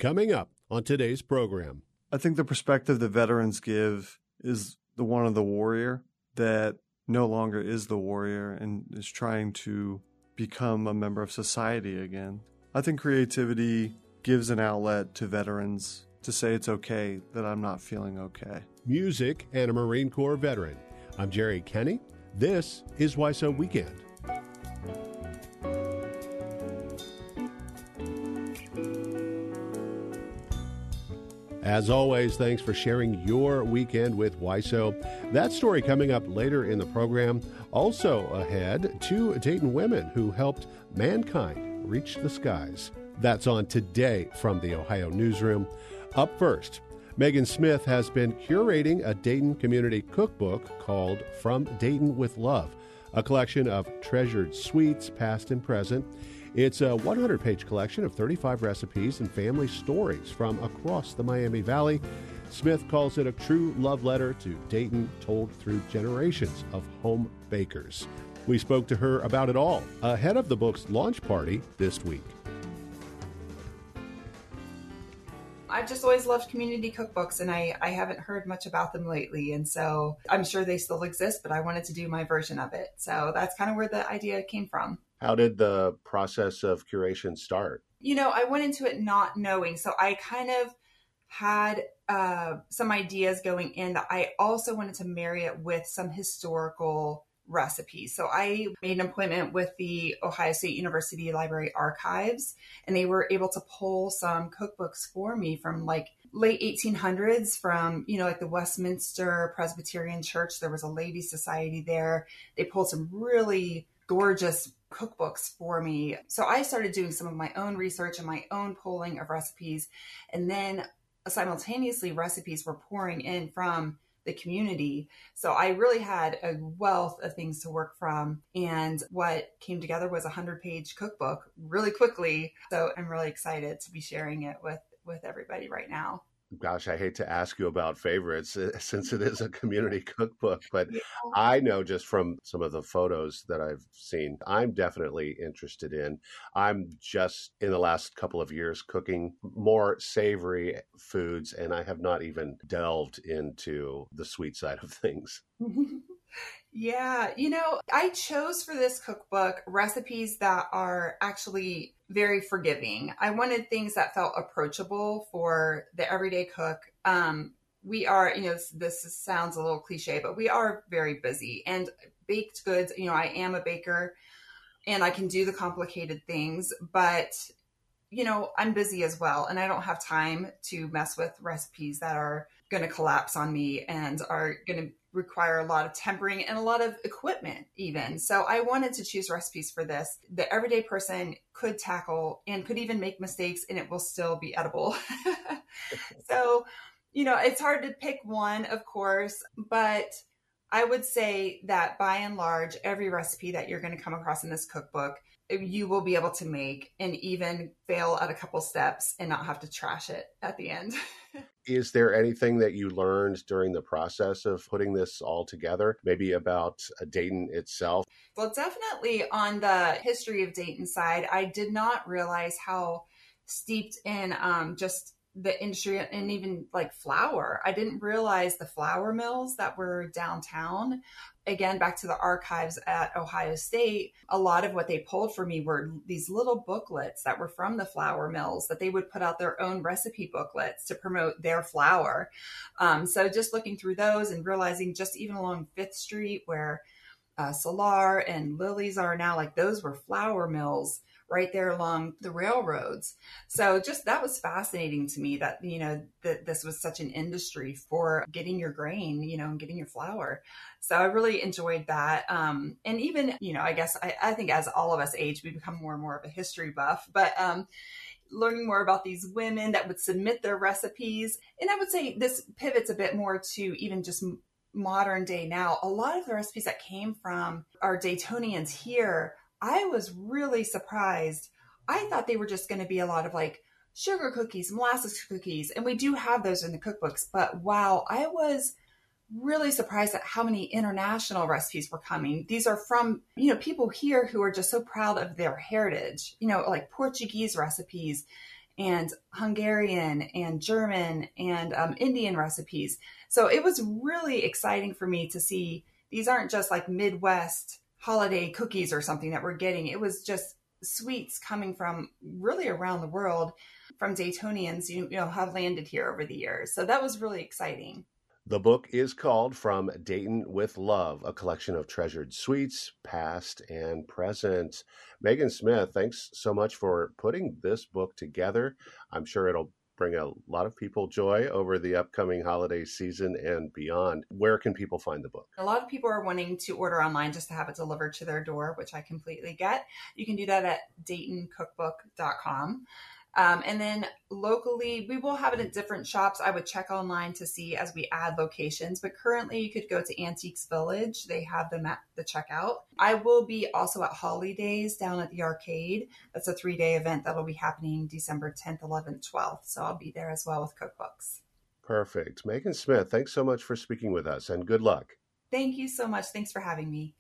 Coming up on today's program. I think the perspective that veterans give is the one of the warrior that no longer is the warrior and is trying to become a member of society again. I think creativity gives an outlet to veterans to say it's okay that I'm not feeling okay. Music and a Marine Corps veteran. I'm Jerry Kenny. This is Why So Weekend. As always, thanks for sharing your weekend with WISO. That story coming up later in the program. Also ahead, 2 Dayton women who helped mankind reach the skies. That's on Today from the Ohio Newsroom. Up first, Megan Smith has been curating a Dayton community cookbook called From Dayton with Love, a collection of treasured sweets, past and present. It's a 100-page collection of 35 recipes and family stories from across the Miami Valley. Smith calls it a true love letter to Dayton, told through generations of home bakers. We spoke to her about it all ahead of the book's launch party this week. I've just always loved community cookbooks, and I haven't heard much about them lately. And so I'm sure they still exist, but I wanted to do my version of it. So that's kind of where the idea came from. How did the process of curation start? You know, I went into it not knowing. So I kind of had some ideas going in that I also wanted to marry it with some historical recipes. So I made an appointment with the Ohio State University Library Archives, and they were able to pull some cookbooks for me from like late 1800s from, you know, like the Westminster Presbyterian Church. There was a Ladies Society there. They pulled some really gorgeous cookbooks for me. So I started doing some of my own research and my own pulling of recipes. And then simultaneously recipes were pouring in from the community. So I really had a wealth of things to work from. And what came together was a 100-page cookbook really quickly. So I'm really excited to be sharing it with everybody right now. Gosh, I hate to ask you about favorites since it is a community cookbook, but I know just from some of the photos that I've seen, I'm definitely interested in. I'm just in the last couple of years cooking more savory foods, and I have not even delved into the sweet side of things. Yeah, you know, I chose for this cookbook recipes that are actually very forgiving. I wanted things that felt approachable for the everyday cook. We are, you know, this sounds a little cliche, but we are very busy, and baked goods, you know, I am a baker and I can do the complicated things, but you know, I'm busy as well, and I don't have time to mess with recipes that are going to collapse on me and are going to require a lot of tempering and a lot of equipment even. So I wanted to choose recipes for this. The everyday person could tackle and could even make mistakes and it will still be edible. So, you know, it's hard to pick one, of course, but I would say that by and large, every recipe that you're going to come across in this cookbook, you will be able to make and even fail at a couple steps and not have to trash it at the end. Is there anything that you learned during the process of putting this all together, maybe about Dayton itself? Well, definitely on the history of Dayton side, I did not realize how steeped in just the industry and even like flour. I didn't realize the flour mills that were downtown. Again, back to the archives at Ohio State, a lot of what they pulled for me were these little booklets that were from the flour mills that they would put out their own recipe booklets to promote their flour. So just looking through those and realizing just even along 5th Street where Solar and Lily's are now, like those were flour mills right there along the railroads. So just that was fascinating to me that, you know, that this was such an industry for getting your grain, you know, and getting your flour. So I really enjoyed that. And even, you know, I guess I think as all of us age, we become more and more of a history buff, but learning more about these women that would submit their recipes. And I would say this pivots a bit more to even just modern day now. A lot of the recipes that came from our Daytonians here, I was really surprised. I thought they were just going to be a lot of like sugar cookies, molasses cookies, and we do have those in the cookbooks. But wow, I was really surprised at how many international recipes were coming. These are from, you know, people here who are just so proud of their heritage, you know, like Portuguese recipes and Hungarian and German and Indian recipes. So it was really exciting for me to see these aren't just like Midwest holiday cookies or something that we're getting. It was just sweets coming from really around the world from Daytonians, have landed here over the years. So that was really exciting. The book is called From Dayton with Love, a collection of treasured sweets, past and present. Megan Smith, thanks so much for putting this book together. I'm sure it'll bring a lot of people joy over the upcoming holiday season and beyond. Where can people find the book? A lot of people are wanting to order online just to have it delivered to their door, which I completely get. You can do that at DaytonCookbook.com. And then locally, we will have it at different shops. I would check online to see as we add locations, but currently you could go to Antiques Village. They have them at the checkout. I will be also at Holidays down at the arcade. That's a 3-day event that'll be happening December 10th, 11th, 12th. So I'll be there as well with cookbooks. Perfect. Megan Smith, thanks so much for speaking with us and good luck. Thank you so much. Thanks for having me.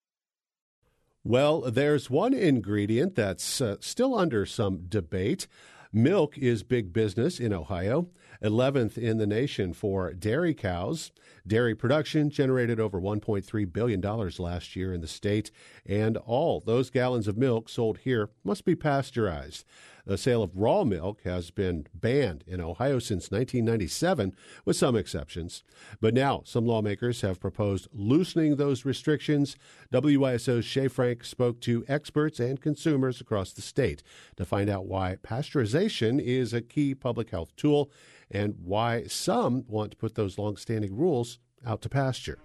Well, there's one ingredient that's still under some debate. Milk is big business in Ohio, 11th in the nation for dairy cows. Dairy production generated over $1.3 billion last year in the state, and all those gallons of milk sold here must be pasteurized. The sale of raw milk has been banned in Ohio since 1997, with some exceptions. But now some lawmakers have proposed loosening those restrictions. WISO's Shay Frank spoke to experts and consumers across the state to find out why pasteurization is a key public health tool and why some want to put those longstanding rules out to pasture.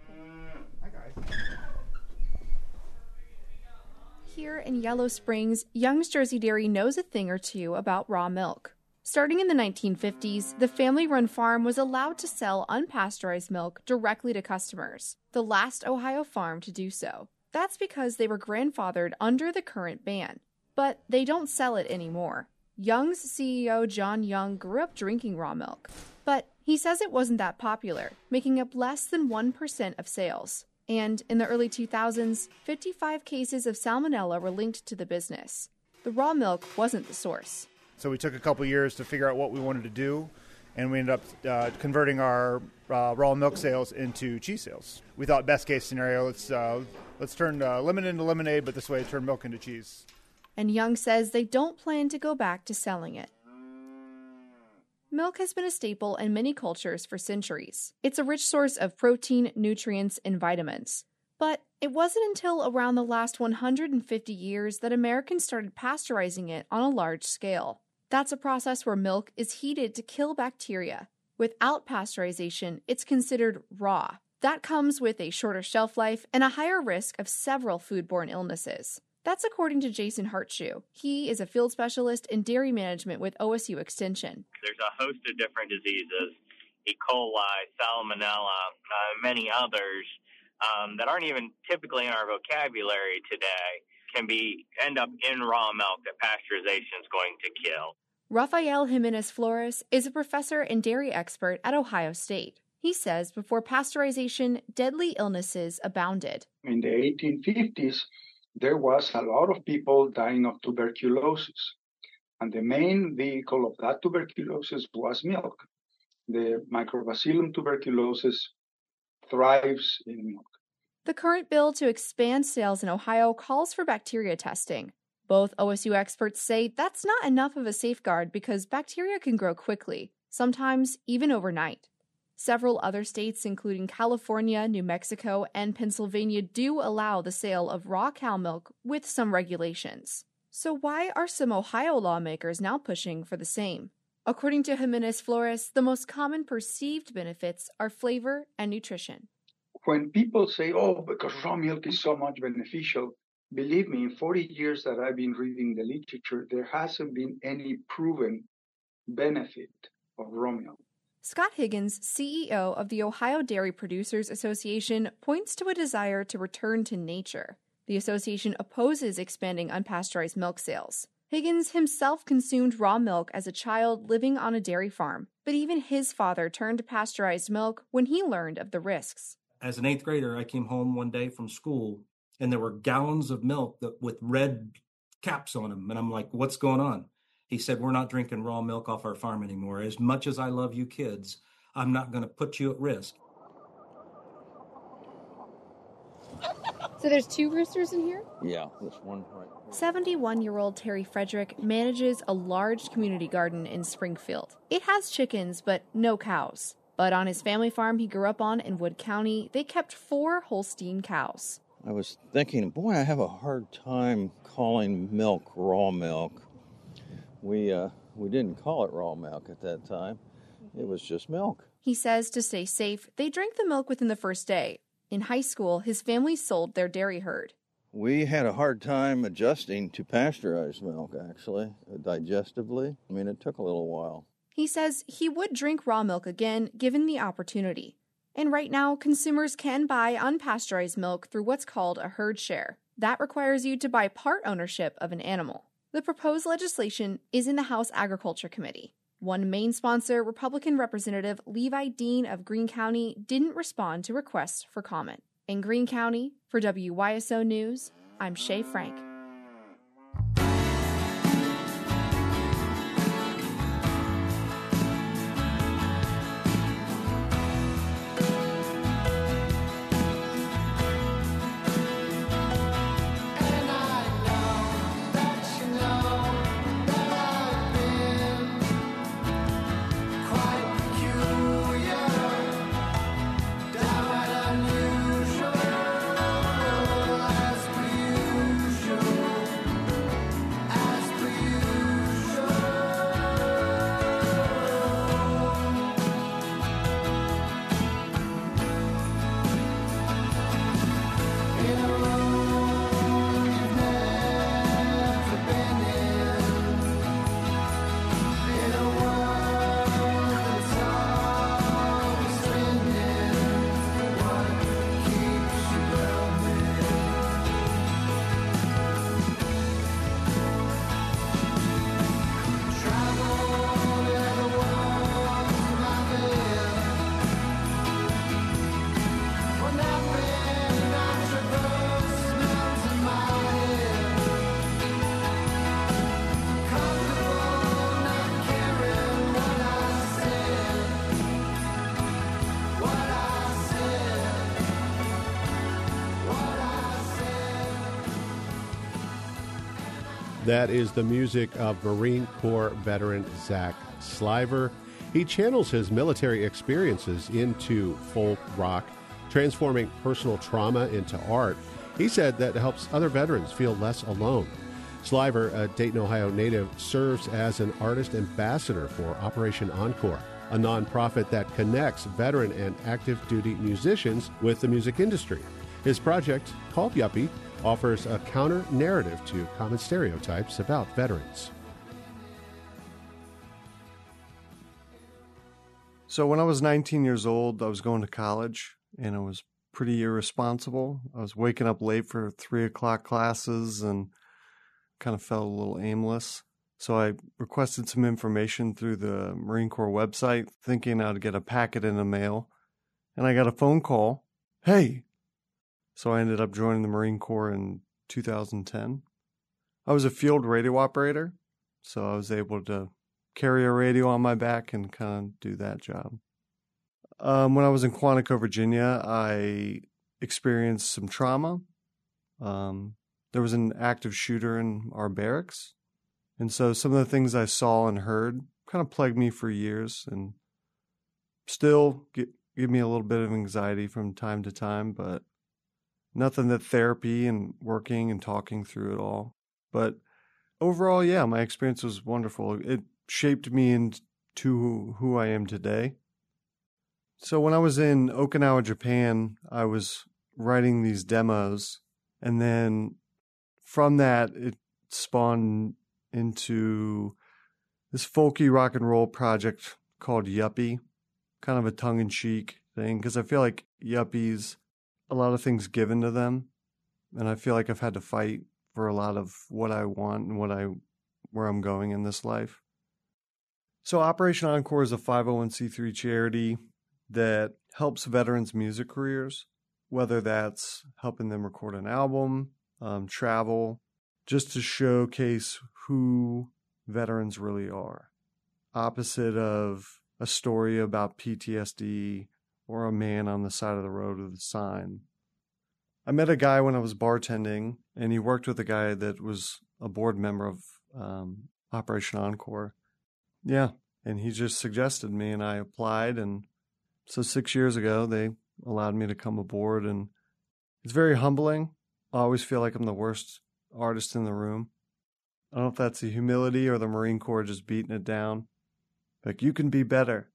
Here in Yellow Springs, Young's Jersey Dairy knows a thing or two about raw milk. Starting in the 1950s, the family-run farm was allowed to sell unpasteurized milk directly to customers, the last Ohio farm to do so. That's because they were grandfathered under the current ban. But they don't sell it anymore. Young's CEO John Young grew up drinking raw milk, but he says it wasn't that popular, making up less than 1% of sales. And in the early 2000s, 55 cases of salmonella were linked to the business. The raw milk wasn't the source. So we took a couple years to figure out what we wanted to do, and we ended up converting our raw milk sales into cheese sales. We thought best case scenario, let's turn lemon into lemonade, but this way turn milk into cheese. And Young says they don't plan to go back to selling it. Milk has been a staple in many cultures for centuries. It's a rich source of protein, nutrients, and vitamins. But it wasn't until around the last 150 years that Americans started pasteurizing it on a large scale. That's a process where milk is heated to kill bacteria. Without pasteurization, it's considered raw. That comes with a shorter shelf life and a higher risk of several foodborne illnesses. That's according to Jason Hartshoe. He is a field specialist in dairy management with OSU Extension. There's a host of different diseases, E. coli, salmonella, many others that aren't even typically in our vocabulary today, end up in raw milk that pasteurization is going to kill. Rafael Jimenez Flores is a professor and dairy expert at Ohio State. He says before pasteurization, deadly illnesses abounded. In the 1850s, there was a lot of people dying of tuberculosis. And the main vehicle of that tuberculosis was milk. The Microbacillum tuberculosis thrives in milk. The current bill to expand sales in Ohio calls for bacteria testing. Both OSU experts say that's not enough of a safeguard because bacteria can grow quickly, sometimes even overnight. Several other states, including California, New Mexico, and Pennsylvania, do allow the sale of raw cow milk with some regulations. So why are some Ohio lawmakers now pushing for the same? According to Jimenez Flores, the most common perceived benefits are flavor and nutrition. When people say, because raw milk is so much beneficial, believe me, in 40 years that I've been reading the literature, there hasn't been any proven benefit of raw milk. Scott Higgins, CEO of the Ohio Dairy Producers Association, points to a desire to return to nature. The association opposes expanding unpasteurized milk sales. Higgins himself consumed raw milk as a child living on a dairy farm, but even his father turned to pasteurized milk when he learned of the risks. As an 8th grader, I came home one day from school, and there were gallons of milk with red caps on them, and I'm like, what's going on? He said, we're not drinking raw milk off our farm anymore. As much as I love you kids, I'm not going to put you at risk. So there's 2 roosters in here? Yeah, this one right here. 71-year-old Terry Frederick manages a large community garden in Springfield. It has chickens, but no cows. But on his family farm he grew up on in Wood County, they kept 4 Holstein cows. I was thinking, boy, I have a hard time calling milk raw milk. We didn't call it raw milk at that time. It was just milk. He says to stay safe, they drank the milk within the first day. In high school, his family sold their dairy herd. We had a hard time adjusting to pasteurized milk, actually, digestively. I mean, it took a little while. He says he would drink raw milk again, given the opportunity. And right now, consumers can buy unpasteurized milk through what's called a herd share. That requires you to buy part ownership of an animal. The proposed legislation is in the House Agriculture Committee. One main sponsor, Republican Representative Levi Dean of Greene County, didn't respond to requests for comment. In Greene County, for WYSO News, I'm Shay Frank. That is the music of Marine Corps veteran Zach Sliver. He channels his military experiences into folk rock, transforming personal trauma into art. He said that helps other veterans feel less alone. Sliver, a Dayton, Ohio native, serves as an artist ambassador for Operation Encore, a nonprofit that connects veteran and active duty musicians with the music industry. His project, called Yuppie, offers a counter-narrative to common stereotypes about veterans. So when I was 19 years old, I was going to college, and I was pretty irresponsible. I was waking up late for 3 o'clock classes and kind of felt a little aimless. So I requested some information through the Marine Corps website, thinking I'd get a packet in the mail. And I got a phone call. Hey! So I ended up joining the Marine Corps in 2010. I was a field radio operator, so I was able to carry a radio on my back and kind of do that job. When I was in Quantico, Virginia, I experienced some trauma. There was an active shooter in our barracks. And so some of the things I saw and heard kind of plagued me for years and still give me a little bit of anxiety from time to time, but nothing that therapy and working and talking through it all. But overall, yeah, my experience was wonderful. It shaped me into who I am today. So when I was in Okinawa, Japan, I was writing these demos, and then from that, it spawned into this folky rock and roll project called Yuppie, kind of a tongue-in-cheek thing, because I feel like Yuppies, a lot of things given to them, and I feel like I've had to fight for a lot of what I want and where I'm going in this life. So Operation Encore is a 501c3 charity that helps veterans' music careers, whether that's helping them record an album, travel, just to showcase who veterans really are. Opposite of a story about PTSD or a man on the side of the road with a sign. I met a guy when I was bartending, and he worked with a guy that was a board member of Operation Encore. Yeah, and he just suggested me, and I applied, and so 6 years ago, they allowed me to come aboard, and it's very humbling. I always feel like I'm the worst artist in the room. I don't know if that's the humility or the Marine Corps just beating it down. Like, you can be better.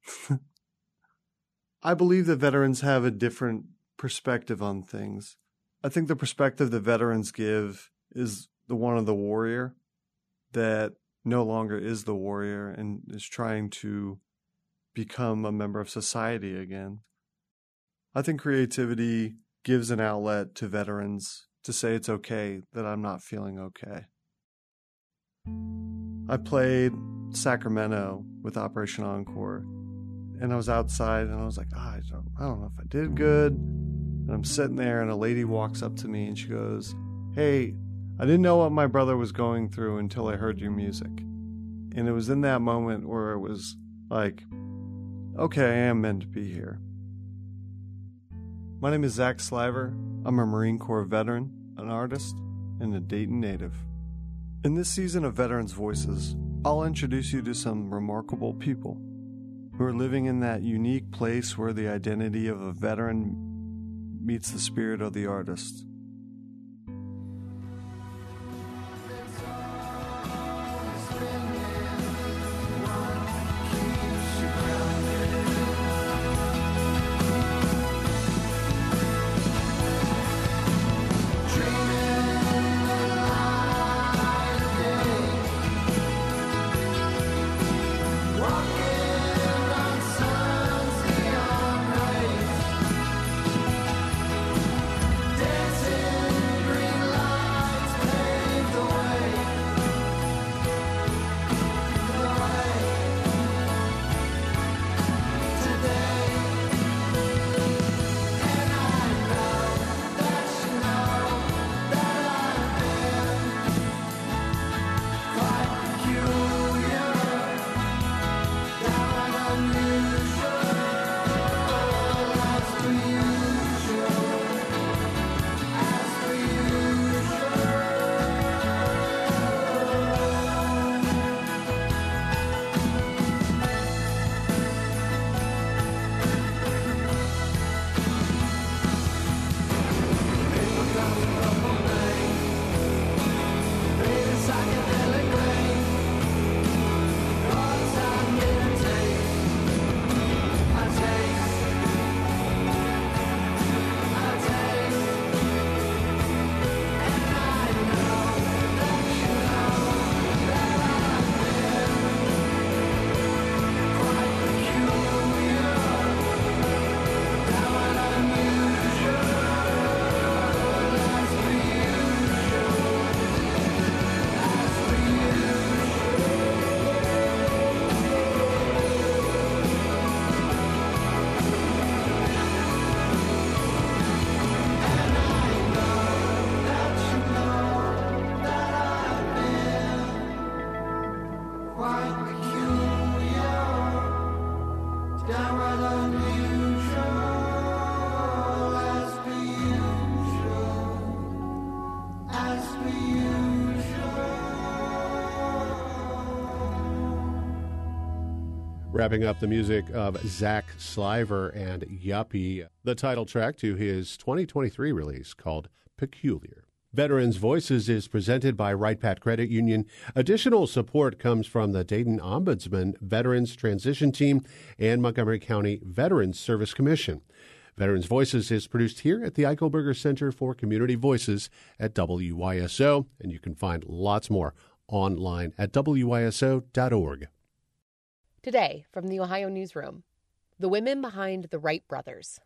I believe that veterans have a different perspective on things. I think the perspective that veterans give is the one of the warrior that no longer is the warrior and is trying to become a member of society again. I think creativity gives an outlet to veterans to say it's okay that I'm not feeling okay. I played Sacramento with Operation Encore, and I was outside, and I was like, I don't know if I did good. And I'm sitting there, and a lady walks up to me, and she goes, "Hey, I didn't know what my brother was going through until I heard your music." And it was in that moment where it was like, okay, I am meant to be here. My name is Zach Sliver. I'm a Marine Corps veteran, an artist, and a Dayton native. In this season of Veterans Voices, I'll introduce you to some remarkable people who are living in that unique place where the identity of a veteran meets the spirit of the artist. Wrapping up the music of Zach Sliver and Yuppie, the title track to his 2023 release called Peculiar. Veterans Voices is presented by Wright Pat Credit Union. Additional support comes from the Dayton Ombudsman, Veterans Transition Team, and Montgomery County Veterans Service Commission. Veterans Voices is produced here at the Eichelberger Center for Community Voices at WYSO, and you can find lots more online at WYSO.org. Today, from the Ohio Newsroom, the women behind the Wright brothers.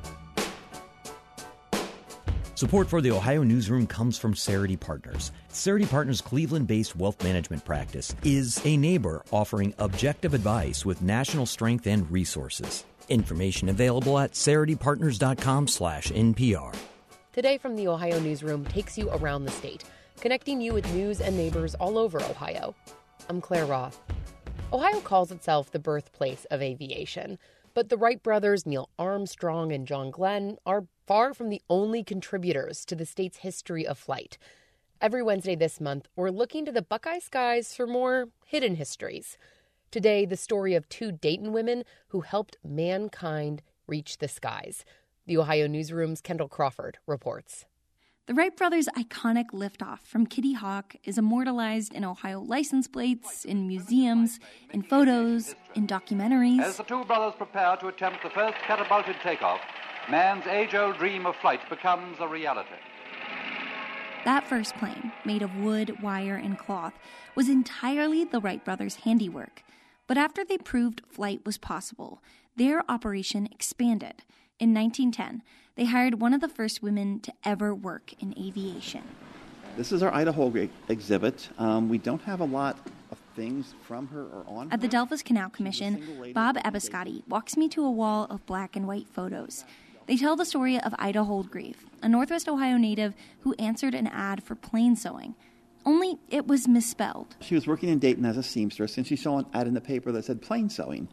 Support for the Ohio Newsroom comes from Cerity Partners. Cerity Partners' Cleveland-based wealth management practice is a neighbor offering objective advice with national strength and resources. Information available at CerityPartners.com/NPR. Today from the Ohio Newsroom takes you around the state, connecting you with news and neighbors all over Ohio. I'm Claire Roth. Ohio calls itself the birthplace of aviation, but the Wright brothers, Neil Armstrong and John Glenn, are far from the only contributors to the state's history of flight. Every Wednesday this month, we're looking to the Buckeye skies for more hidden histories. Today, the story of two Dayton women who helped mankind reach the skies. The Ohio Newsroom's Kendall Crawford reports. The Wright brothers' iconic liftoff from Kitty Hawk is immortalized in Ohio license plates, in museums, in photos, in documentaries. As the two brothers prepare to attempt the first catapulted takeoff, man's age-old dream of flight becomes a reality. That first plane, made of wood, wire, and cloth, was entirely the Wright brothers' handiwork. But after they proved flight was possible, their operation expanded. In 1910, they hired one of the first women to ever work in aviation. This is our Ida Holgrave exhibit. We don't have a lot of things from her or on her. At the Delphos Canal Commission, Bob Abiscotti walks me to a wall of black and white photos. They tell the story of Ida Holgrave, a Northwest Ohio native who answered an ad for plane sewing. Only it was misspelled. She was working in Dayton as a seamstress, and she saw an ad in the paper that said plane sewing,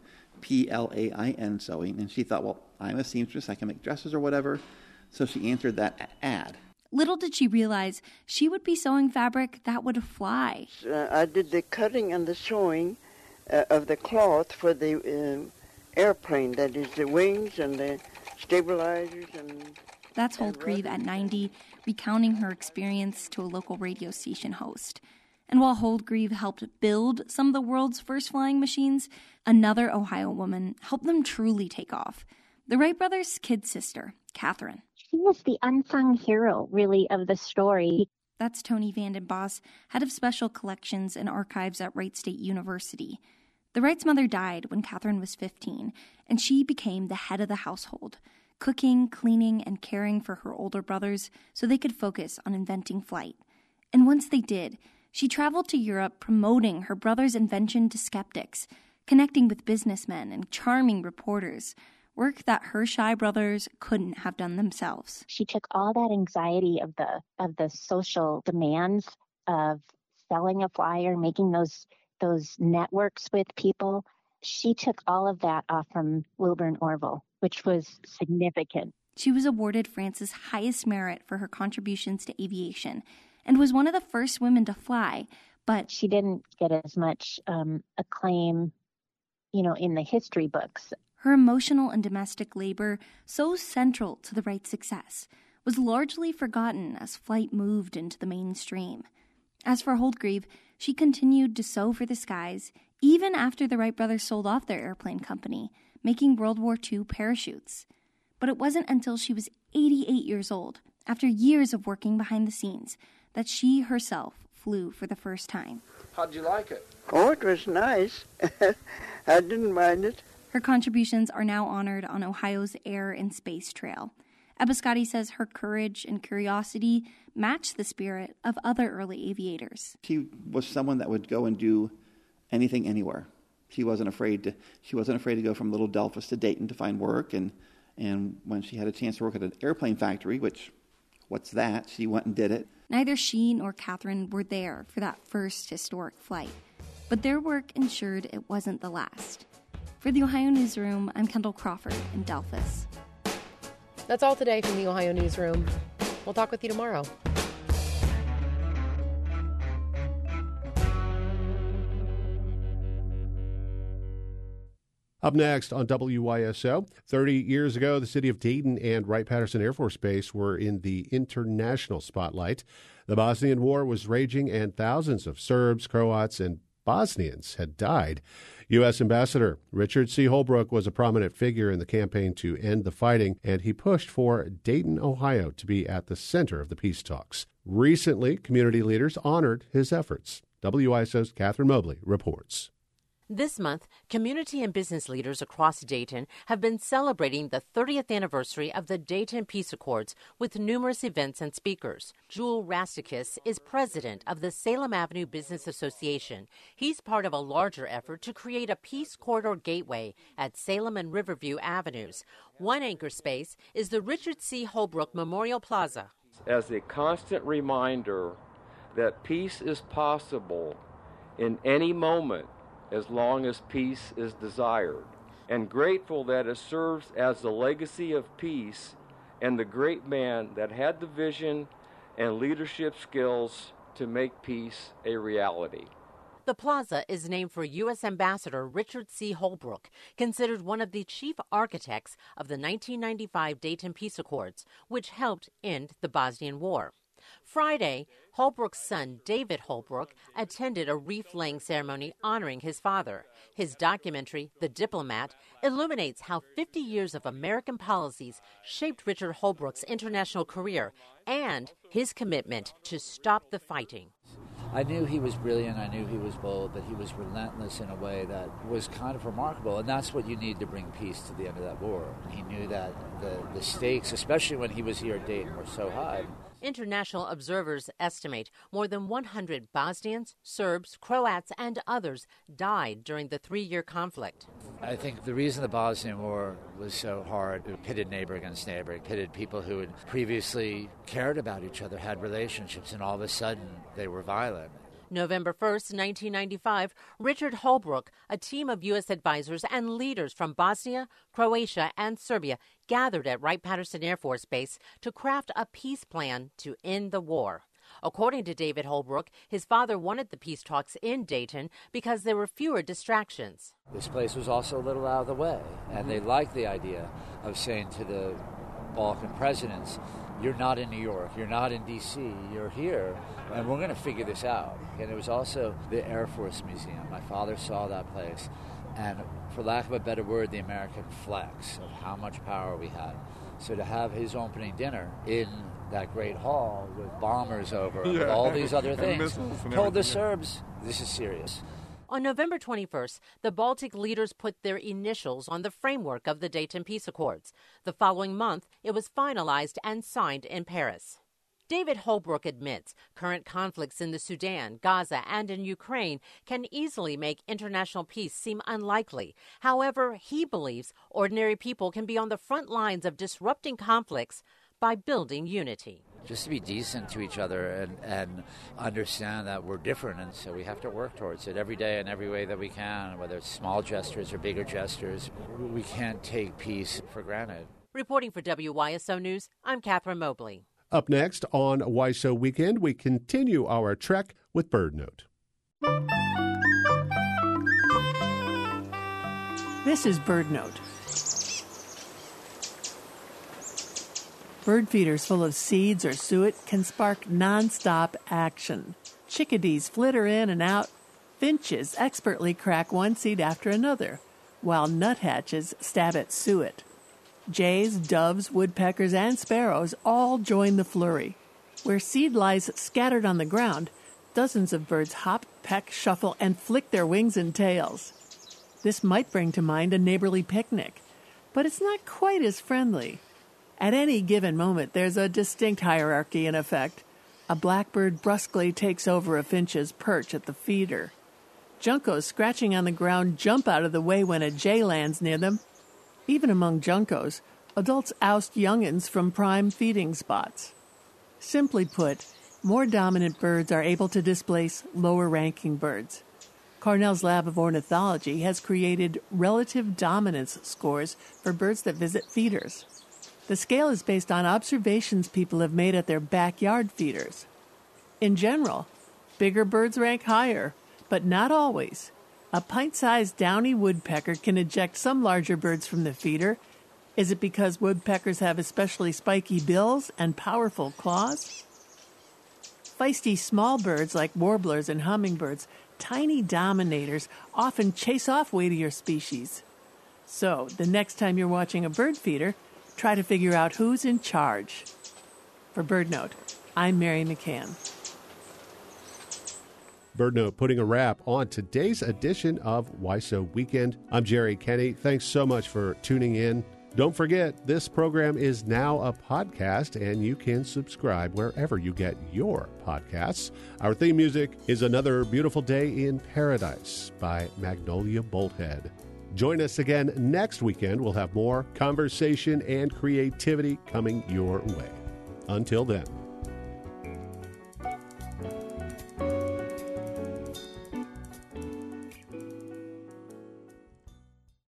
Plain sewing, and she thought, well, I'm a seamstress, I can make dresses or whatever, so she answered that ad. Little did she realize she would be sewing fabric that would fly. I did the cutting and the sewing of the cloth for the airplane, that is the wings and the stabilizers. That's Holgrave at 90, recounting her experience to a local radio station host. And while Holgrave helped build some of the world's first flying machines, another Ohio woman helped them truly take off. The Wright brothers' kid sister, Catherine. She is the unsung hero, really, of the story. That's Tony Vanden Boss, head of special collections and archives at Wright State University. The Wrights' mother died when Catherine was 15, and she became the head of the household, cooking, cleaning, and caring for her older brothers so they could focus on inventing flight. And once they did, she traveled to Europe promoting her brother's invention to skeptics, connecting with businessmen and charming reporters, work that her shy brothers couldn't have done themselves. She took all that anxiety of the social demands of selling a flyer, making those networks with people. She took all of that off from Wilbur and Orville, which was significant. She was awarded France's highest merit for her contributions to aviation and was one of the first women to fly, but she didn't get as much acclaim, in the history books. Her emotional and domestic labor, so central to the Wright success, was largely forgotten as flight moved into the mainstream. As for Holgrave, she continued to sew for the skies even after the Wright brothers sold off their airplane company, making World War II parachutes. But it wasn't until she was 88 years old, after years of working behind the scenes, that she herself flew for the first time. How'd you like it? Oh, it was nice. I didn't mind it. Her contributions are now honored on Ohio's Air and Space Trail. Abiscotti says her courage and curiosity match the spirit of other early aviators. She was someone that would go and do anything, anywhere. She wasn't afraid to go from Little Delphos to Dayton to find work, and when she had a chance to work at an airplane factory, which, what's that? She went and did it. Neither she nor Catherine were there for that first historic flight, but their work ensured it wasn't the last. For the Ohio Newsroom, I'm Kendall Crawford in Delphos. That's all today from the Ohio Newsroom. We'll talk with you tomorrow. Up next on WYSO, 30 years ago, the city of Dayton and Wright-Patterson Air Force Base were in the international spotlight. The Bosnian War was raging, and thousands of Serbs, Croats, and Bosnians had died. U.S. Ambassador Richard C. Holbrooke was a prominent figure in the campaign to end the fighting, and he pushed for Dayton, Ohio, to be at the center of the peace talks. Recently, community leaders honored his efforts. WYSO's Catherine Mobley reports. This month, community and business leaders across Dayton have been celebrating the 30th anniversary of the Dayton Peace Accords with numerous events and speakers. Jewel Rastakis is president of the Salem Avenue Business Association. He's part of a larger effort to create a peace corridor gateway at Salem and Riverview Avenues. One anchor space is the Richard C. Holbrooke Memorial Plaza. As a constant reminder that peace is possible in any moment as long as peace is desired, and grateful that it serves as the legacy of peace and the great man that had the vision and leadership skills to make peace a reality. The plaza is named for U.S. Ambassador Richard C. Holbrooke, considered one of the chief architects of the 1995 Dayton Peace Accords, which helped end the Bosnian War. Friday, Holbrooke's son, David Holbrooke, attended a wreath-laying ceremony honoring his father. His documentary, The Diplomat, illuminates how 50 years of American policies shaped Richard Holbrooke's international career and his commitment to stop the fighting. I knew he was brilliant, I knew he was bold, but he was relentless in a way that was kind of remarkable, and that's what you need to bring peace to the end of that war. He knew that the stakes, especially when he was here at Dayton, were so high. International observers estimate more than 100 Bosnians, Serbs, Croats, and others died during the 3-year conflict. I think the reason the Bosnian War was so hard, it pitted neighbor against neighbor. It pitted people who had previously cared about each other, had relationships, and all of a sudden they were violent. November 1st, 1995, Richard Holbrooke, a team of U.S. advisors and leaders from Bosnia, Croatia, and Serbia gathered at Wright-Patterson Air Force Base to craft a peace plan to end the war. According to David Holbrooke, his father wanted the peace talks in Dayton because there were fewer distractions. This place was also a little out of the way, and they liked the idea of saying to the Balkan presidents, you're not in New York, you're not in D.C., you're here, and we're going to figure this out. And it was also the Air Force Museum. My father saw that place, and for lack of a better word, the American flex of how much power we had. So to have his opening dinner in that great hall with bombers over and with all these other things told the Serbs, this is serious. On November 21st, the Baltic leaders put their initials on the framework of the Dayton Peace Accords. The following month, it was finalized and signed in Paris. David Holbrooke admits current conflicts in the Sudan, Gaza, and in Ukraine can easily make international peace seem unlikely. However, he believes ordinary people can be on the front lines of disrupting conflicts by building unity. Just to be decent to each other and understand that we're different, and so we have to work towards it every day in every way that we can, whether it's small gestures or bigger gestures. We can't take peace for granted. Reporting for WYSO News, I'm Catherine Mobley. Up next on WYSO Weekend, we continue our trek with BirdNote. This is BirdNote. Bird feeders full of seeds or suet can spark nonstop action. Chickadees flitter in and out. Finches expertly crack one seed after another, while nuthatches stab at suet. Jays, doves, woodpeckers, and sparrows all join the flurry. Where seed lies scattered on the ground, dozens of birds hop, peck, shuffle, and flick their wings and tails. This might bring to mind a neighborly picnic, but it's not quite as friendly. At any given moment, there's a distinct hierarchy in effect. A blackbird brusquely takes over a finch's perch at the feeder. Juncos scratching on the ground jump out of the way when a jay lands near them. Even among juncos, adults oust young'uns from prime feeding spots. Simply put, more dominant birds are able to displace lower-ranking birds. Cornell's Lab of Ornithology has created relative dominance scores for birds that visit feeders. The scale is based on observations people have made at their backyard feeders. In general, bigger birds rank higher, but not always. A pint-sized downy woodpecker can eject some larger birds from the feeder. Is it because woodpeckers have especially spiky bills and powerful claws? Feisty small birds like warblers and hummingbirds, tiny dominators, often chase off weightier species. So, the next time you're watching a bird feeder, try to figure out who's in charge. For BirdNote, I'm Mary McCann. BirdNote putting a wrap on today's edition of WYSO Weekend. I'm Jerry Kenny. Thanks so much for tuning in. Don't forget, this program is now a podcast, and you can subscribe wherever you get your podcasts. Our theme music is Another Beautiful Day in Paradise by Magnolia Bolthead. Join us again next weekend. We'll have more conversation and creativity coming your way. Until then.